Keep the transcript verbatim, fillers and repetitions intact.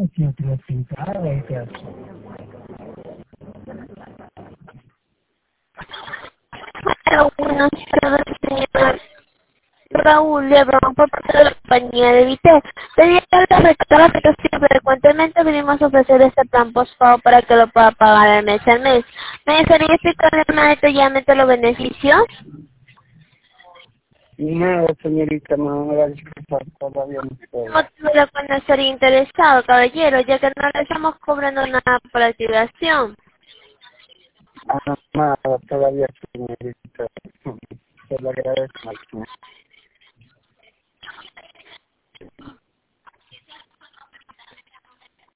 Aquí otro pintado, este aquí. Hola, buenas tardes, señor Raúl Lebrón, por parte de la compañía de Vitel. Tenía que afectar la aplicación, pero frecuentemente venimos a ofrecer este plan postpago para que lo pueda pagar al mes al mes. ¿Me gustaría explicarle más detalladamente los beneficios? No, señorita, no me va a disculpar, todavía no puedo. Motivo de la cual no estaría interesado, caballero, ya que no le estamos cobrando nada por la activación. Ah, nada, todavía, señorita. Se lo agradezco.